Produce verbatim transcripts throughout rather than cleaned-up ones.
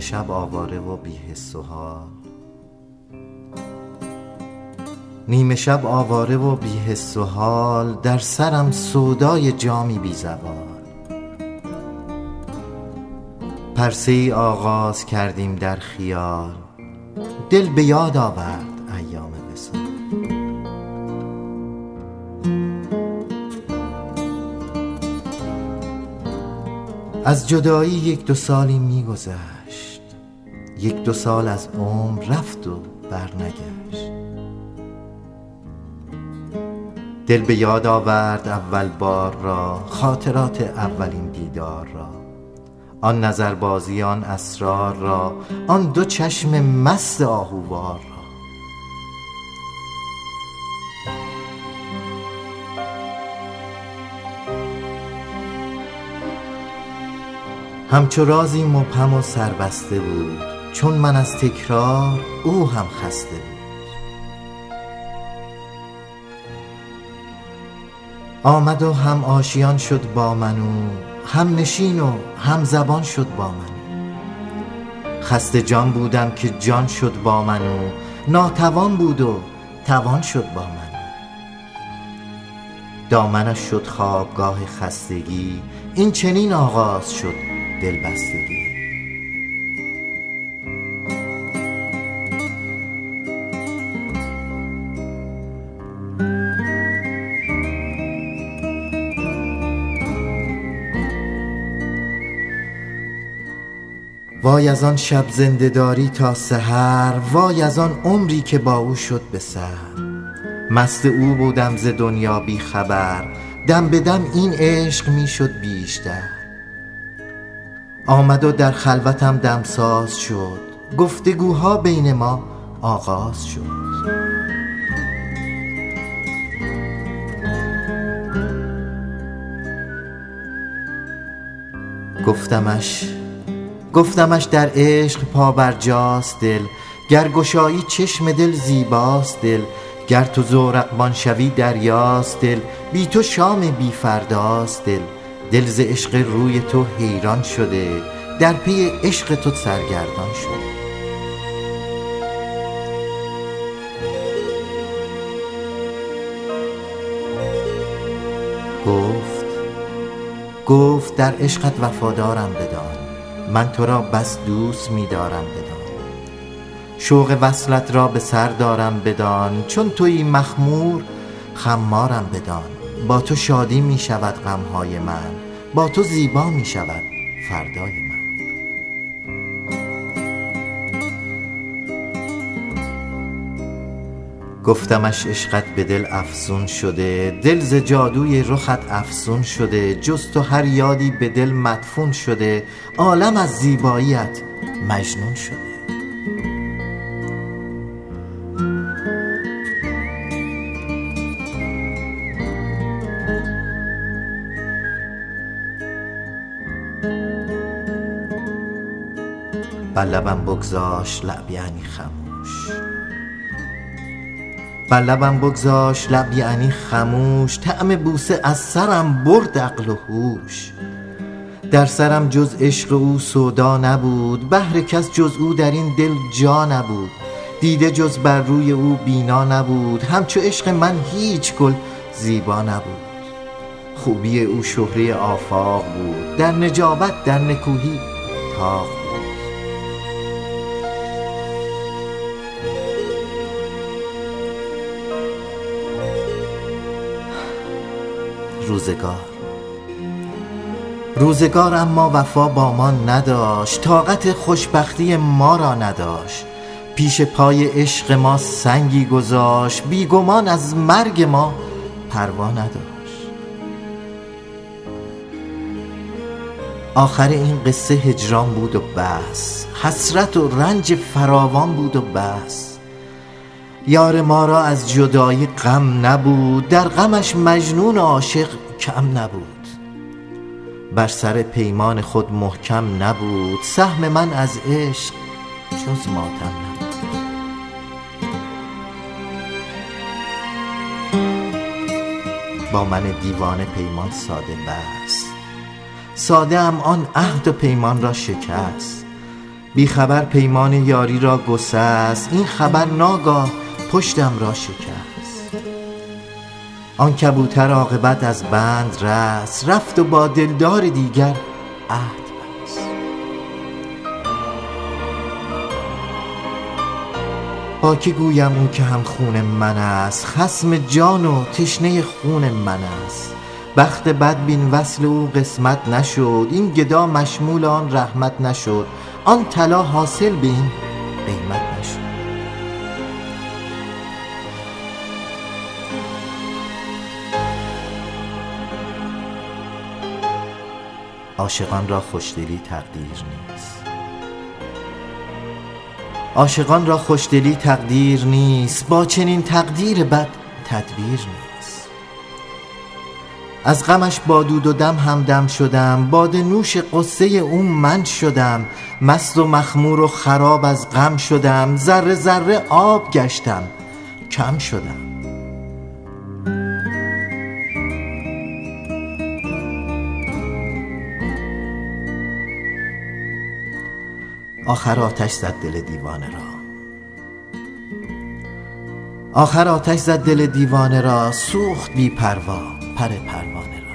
شب آواره و بی حس و حال، نیمه شب آواره و بی حس و حال، در سرم سودای جامی بی زوال. پرسه ای آغاز کردیم در خیال، دل به یاد آورد ایام وصال. از جدایی یک دو سالی می گذشت، یک دو سال از عمر رفت و برنگشت. دل به یاد آورد اول بار را، خاطرات اولین دیدار را، آن نظربازی، آن اسرار را، آن دو چشم مست آهووار را. همچو رازی مبهم و سربسته بود، چون من از تکرار او هم خسته بود. آمد و هم آشیان شد با من او، هم نشین و هم زبان شد با من. خسته جان بودم که جان شد با من او، ناتوان بود و توان شد با من. دامنش شد خوابگاه خستگی، این چنین آغاز شد دلبستگی. وای از آن شب زنده داری تا سحر، وای از آن عمری که با او شد به سر. مست او بودم ز دنیا بی خبر، دم به دم این عشق می شد بیشتر. آمد و در خلوتم دمساز شد، گفتگوها بین ما آغاز شد. گفتمش گفتمش در عشق پا بر جاست دل، گر گشایی چشم دل زیباست دل. گر تو زورقبان شوی دریاست دل، بی تو شام بی فرداست دل. دل ز عشق روی تو حیران شده، در پی عشق تو سرگردان شده. گفت گفت در عشقت وفادارم بدان، من تو را بس دوست می دارم بدان. شوق وصلت را به سر دارم بدان، چون تویی مخمور خمارم بدان. با تو شادی می شود غمهای من، با تو زیبا می شود فردای من. گفتمش عشقت به دل افزون شده، دل ز جادوی رخت افزون شده. جز تو هر یادی به دل مدفون شده، عالم از زیباییت مجنون شده. بر لبم بگذاشت لب یعنی خموش، بر لبم بگذاشت لب یعنی خموش. طعم بوسه از سرم برد عقل و هوش. در سرم جز عشق او سودا نبود، بهر کس جز او در این دل جا نبود. دیده جز بر روی او بینا نبود، همچو عشق من هیچ گل زیبا نبود. خوبی او شهره آفاق بود، در نجابت در نکوهی طاق بود. روزگار روزگار اما وفا با ما نداشت، طاقت خوشبختی ما را نداشت. پیش پای عشق ما سنگی گذاشت، بیگمان از مرگ ما پروا نداشت. آخر این قصه هجران بود و بس، حسرت و رنج فراوان بود و بس. یار ما را از جدایی غم نبود، در غمش مجنون عاشق کم نبود. بر سر پیمان خود محکم نبود، سهم من از عشق جز ماتم نبود. با من دیوانه پیمان ساده بست، ساده ام آن عهد و پیمان را شکست. بی خبر پیمان یاری را گسست، این خبر ناگاه پشتم را شکست. آن کبوتر عاقبت از بند رست، رفت و با دلدار دیگر عهد بست. با که گویم او که هم خون من است، خصم جان و تشنه خون من است. بخت بد بین وصل او قسمت نشد، این گدا مشمول آن رحمت نشد. آن طلا حاصل به این قیمت نشد. عاشقان را خوشدلی تقدیر نیست. عاشقان را خوشدلی تقدیر نیست، با چنین تقدیر بد تدبیر نیست. از غمش با دود و دم همدم شدم، باده نوش قصه او من شدم. مست و مخمور و خراب از غم شدم، ذره ذره آب گشتم کم شدم. آخر آتش زد دل دیوانه را، آخر آتش زد دل دیوانه را، سوخت بی پروا پر پروانه را.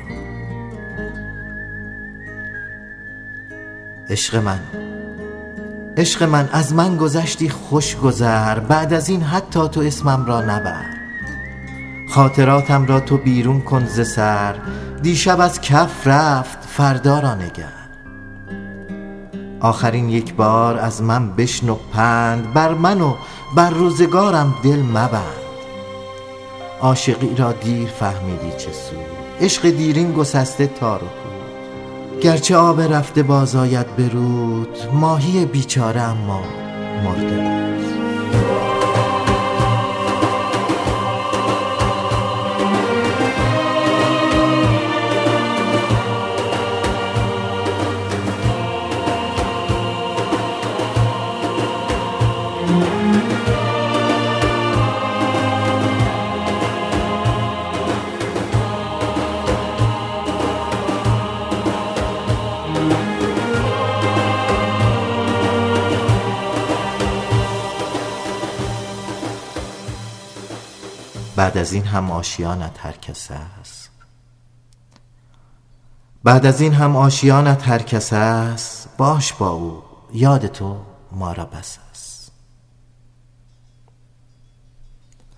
عشق من، عشق من، از من گذشتی خوش گذر، بعد از این حتی تو اسمم را نبر. خاطراتم را تو بیرون کن ز سر، دیشب از کف رفت فردا را نگر. آخرین یک بار از من بشنو پند، بر من و بر روزگارم دل مبند. عاشقی را دیر فهمیدی چه سود، عشق دیرین گسسته تار و پود. گرچه آب رفته باز آید به رود، ماهی بیچاره اما مرده بود. بعد از این هم آشیانت هر کس است، بعد از این هم آشیانت هر کس است. باش با او، یاد تو ما را بس است.